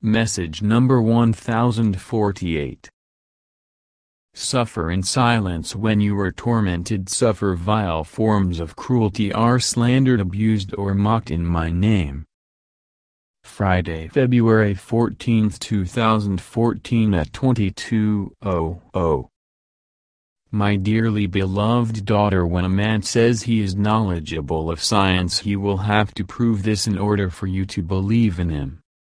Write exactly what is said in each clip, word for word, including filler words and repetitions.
Message number one thousand forty-eight. Suffer in silence when you are tormented. Suffer vile forms of cruelty, are slandered, abused, or mocked in my name. Friday, February fourteenth, two thousand fourteen at twenty-two hundred. My dearly beloved daughter, when a man says he is knowledgeable of science, he will have to prove this in order for you to believe in him.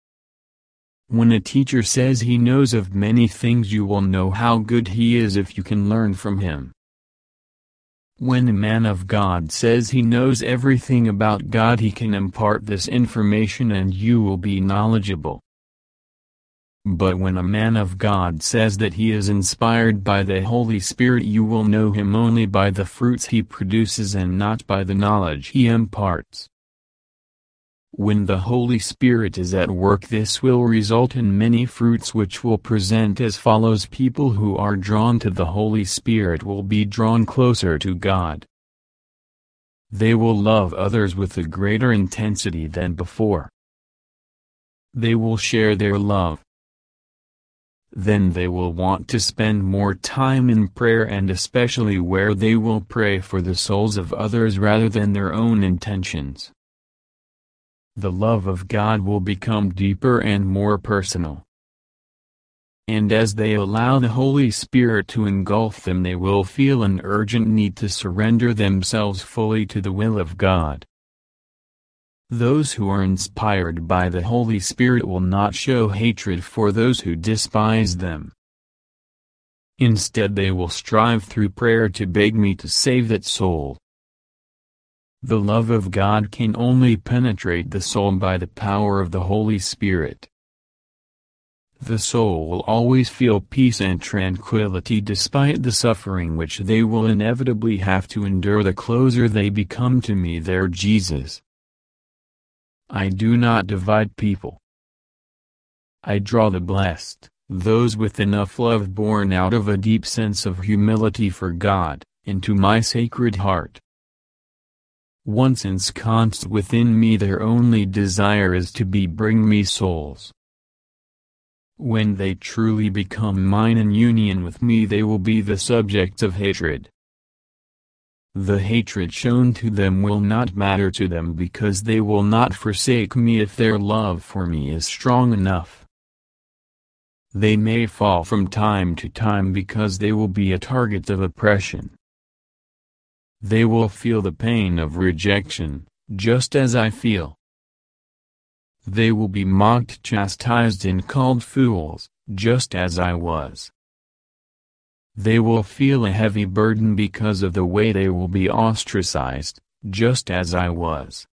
When a teacher says he knows of many things, you will know how good he is if you can learn from him. When a man of God says he knows everything about God, he can impart this information and you will be knowledgeable. But when a man of God says that he is inspired by the Holy Spirit, you will know him only by the fruits he produces and not by the knowledge he imparts. When the Holy Spirit is at work, this will result in many fruits which will present as follows. People who are drawn to the Holy Spirit will be drawn closer to God. They will love others with a greater intensity than before. They will share their love. Then they will want to spend more time in prayer, and especially where they will pray for the souls of others rather than their own intentions. The love of God will become deeper and more personal. And as they allow the Holy Spirit to engulf them, they will feel an urgent need to surrender themselves fully to the will of God. Those who are inspired by the Holy Spirit will not show hatred for those who despise them. Instead, they will strive through prayer to beg me to save that soul. The love of God can only penetrate the soul by the power of the Holy Spirit. The soul will always feel peace and tranquility despite the suffering which they will inevitably have to endure the closer they become to me, their Jesus. I do not divide people. I draw the blessed, those with enough love born out of a deep sense of humility for God, into my sacred heart. Once ensconced within me, their only desire is to be bring me souls. When they truly become mine in union with me, they will be the subjects of hatred. The hatred shown to them will not matter to them, because they will not forsake me if their love for me is strong enough. They may fall from time to time because they will be a target of oppression. They will feel the pain of rejection, just as I feel. They will be mocked, chastised, and called fools, just as I was. They will feel a heavy burden because of the way they will be ostracized, just as I was.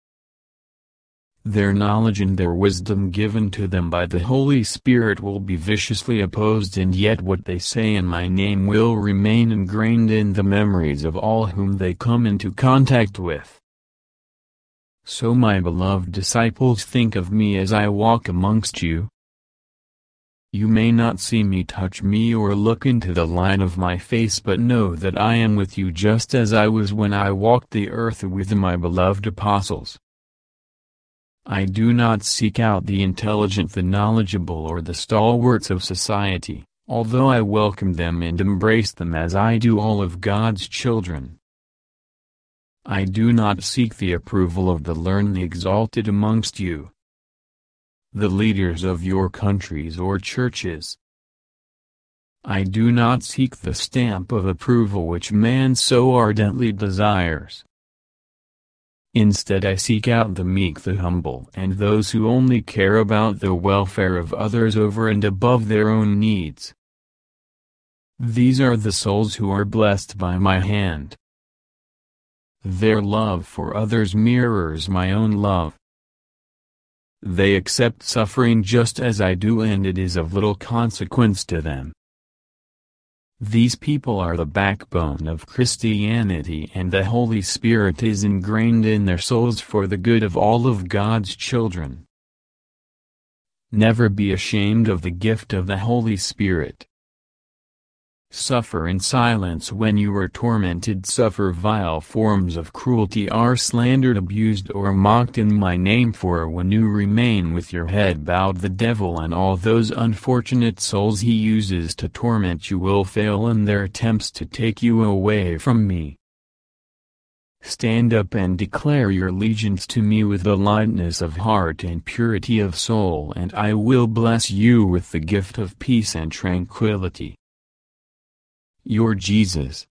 Their knowledge and their wisdom given to them by the Holy Spirit will be viciously opposed, and yet what they say in my name will remain ingrained in the memories of all whom they come into contact with. So, my beloved disciples, think of me as I walk amongst you. You may not see me, touch me, or look into the light of my face, but know that I am with you just as I was when I walked the earth with my beloved apostles. I do not seek out the intelligent, the knowledgeable, or the stalwarts of society, although I welcome them and embrace them as I do all of God's children. I do not seek the approval of the learned, the exalted amongst you, the leaders of your countries or churches. I do not seek the stamp of approval which man so ardently desires. Instead, I seek out the meek, the humble, and those who only care about the welfare of others over and above their own needs. These are the souls who are blessed by my hand. Their love for others mirrors my own love. They accept suffering just as I do, and it is of little consequence to them. These people are the backbone of Christianity, and the Holy Spirit is ingrained in their souls for the good of all of God's children. Never be ashamed of the gift of the Holy Spirit. Suffer in silence when you are tormented. Suffer vile forms of cruelty, are slandered, abused, or mocked in my name. For when you remain with your head bowed, the devil and all those unfortunate souls he uses to torment you will fail in their attempts to take you away from me. Stand up and declare your allegiance to me with the lightness of heart and purity of soul, and I will bless you with the gift of peace and tranquility. Your Jesus.